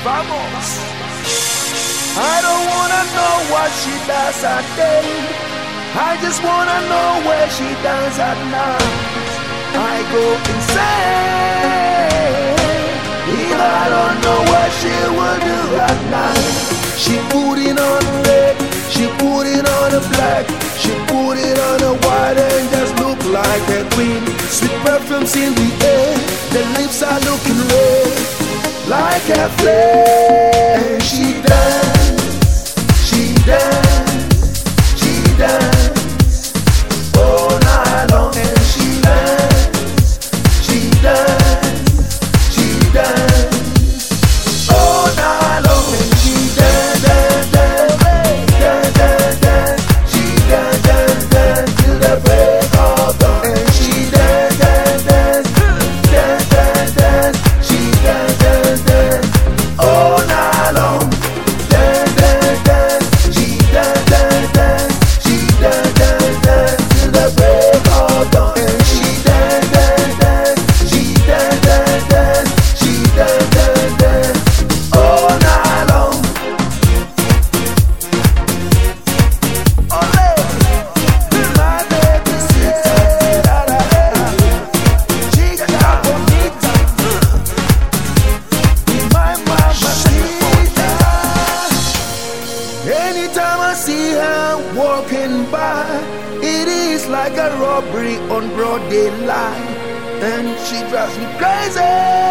Vamos. I don't wanna know what she does at day. I just wanna know where she does at night. I go insane if I don't know what she will do at night. She put it on red, she put it on a black, she put it on a white and just look like a queen. Sweet perfumes in the air, the lips are looking red like a flame. She dance, she dance, she dance all night long. And she dance, she dance, she dance all night long. And she dance, dance, dance, dance, dance, dance. She dance, dance, dance till the break of dawn. And she dance, dance, dance, dance, dance, dance. She dance, dance, dance all night long. Dance, dance, dance. She dance, dance, dance. She dance, dance, dance till the break of dawn. And she dance, dance, dance. She dance, dance, dance. She dance, dance, dance all night long. Ole, my baby said, da da da, chica bonita, my mamacita. Anytime I see her walking by, it is like a robbery on broad daylight, and she drives me crazy.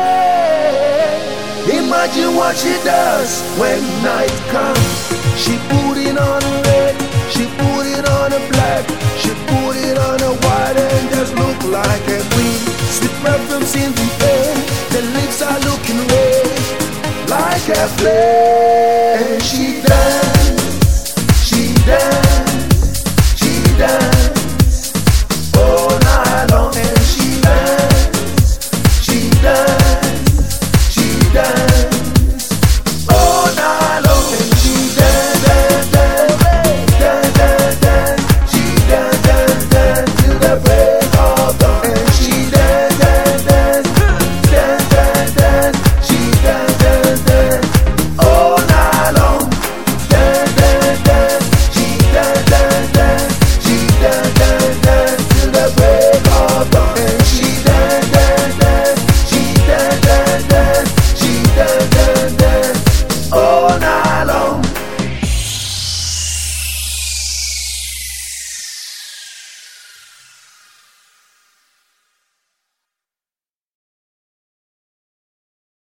Imagine what she does when night comes. She put it on red, she put it on a black, she put it on a white and just look like a queen. Sweet perfumes in the air, the lips are looking red like a flame. And she dance.